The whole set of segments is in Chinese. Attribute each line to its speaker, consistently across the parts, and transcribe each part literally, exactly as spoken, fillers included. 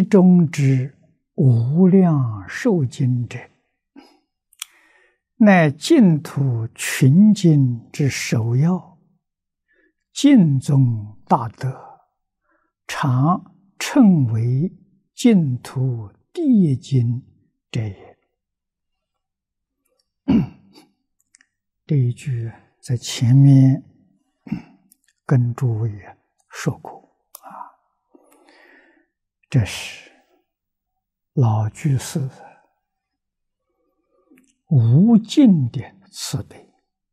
Speaker 1: 中之无量寿经者，乃净土群经之首要，净宗大德，常称为净土第一经者也。这一句在前面跟诸位说过啊，这是老居士无尽的慈悲，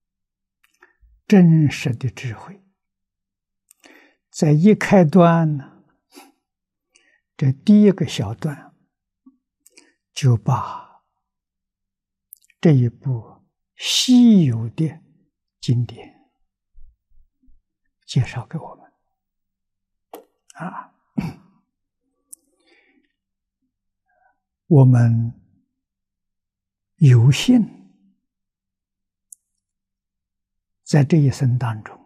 Speaker 1: 真实的智慧。在一开端呢，这第一个小段就把这一部稀有的经典介绍给我们啊。我们有幸在这一生当中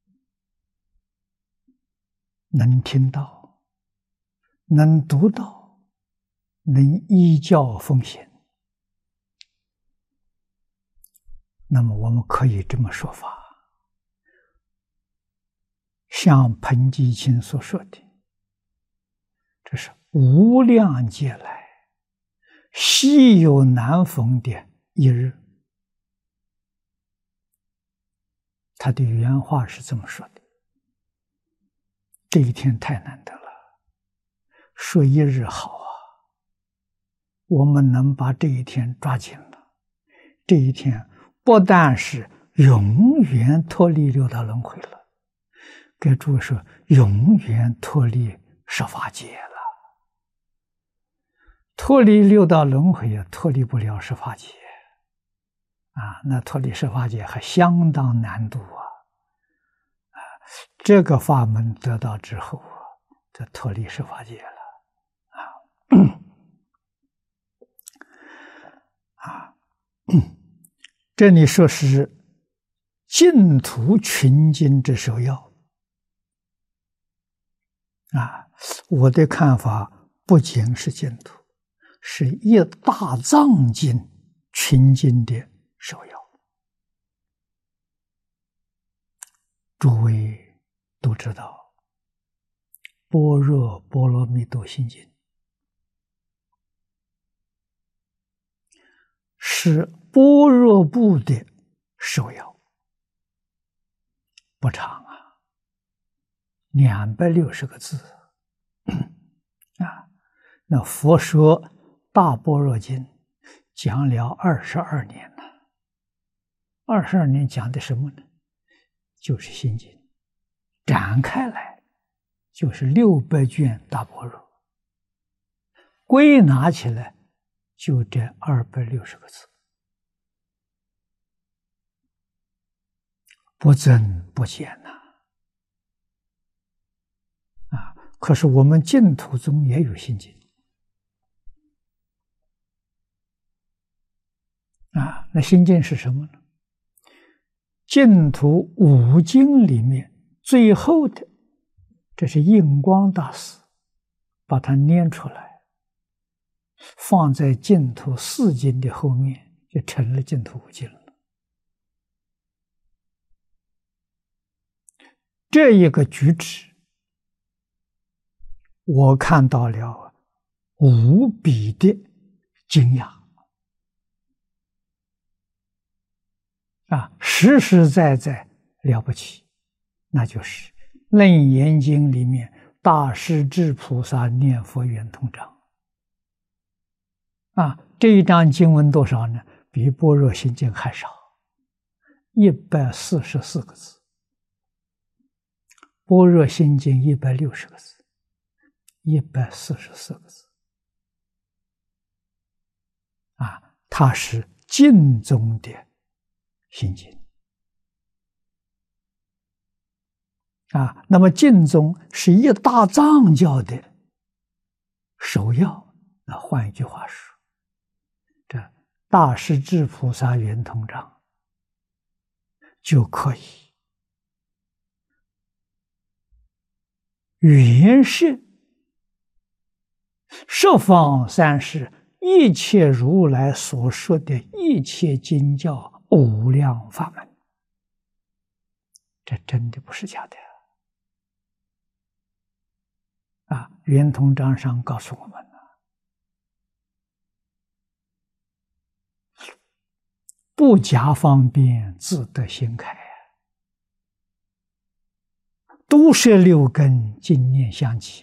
Speaker 1: 能听到，能读到，能依教奉行，那么我们可以这么说法，像彭基清所说的，这是无量劫来稀有难逢的一日。他的原话是这么说的：这一天太难得了，说一日好啊，我们能把这一天抓紧了，这一天不但是永远脱离六道轮回了，给诸位说永远脱离十法界了。脱离六道轮回也脱离不了十法界啊，那脱离十法界还相当难度啊！啊，这个法门得到之后啊，就脱离十法界了啊啊！这里说是净土群经之首要啊，我的看法不仅是净土，是一大藏经群经的首要。诸位都知道般若波罗蜜多心经是般若部的首要，不长啊，两百六十个字啊。那佛说大般若经讲了二十二年了，二十二年讲的什么呢？就是心经，展开来就是六百卷大般若，归纳起来就这二百六十个字，不增不减呐啊！可是我们净土中也有心经啊，那心经是什么呢？净土五经里面最后的，这是印光大师把它念出来，放在净土四经的后面，就成了净土五经了。这一个举止，我看到了无比的惊讶啊，实实在在了不起，那就是《楞严经》里面大势至菩萨念佛圆通章啊，这一章经文多少呢？比般若心经还少，一百四十四个字，般若心经一百六十个字，一百四十四个字啊，它是净宗的心经啊，那么净宗是一大藏教的首要。那换一句话说，这大势至菩萨圆通章就可以圆摄十方三世一切如来所说的一切经教无量法门，这真的不是假的啊！圆通章上告诉我们了，不假方便，自得心开，都摄六根，净念相继，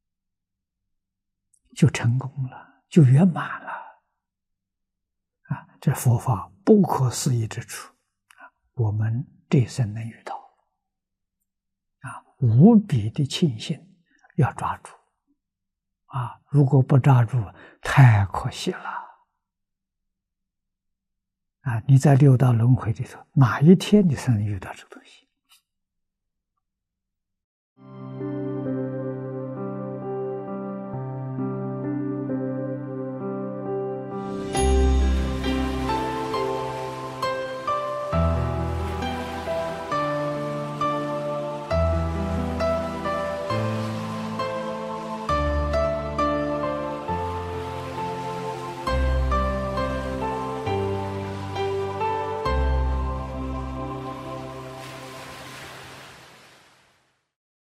Speaker 1: 就成功了，就圆满了啊！这佛法不可思议之处啊，我们这一生能遇到啊，无比的庆幸，要抓住啊！如果不抓住，太可惜了啊！你在六道轮回里头，哪一天你才能遇到这东西？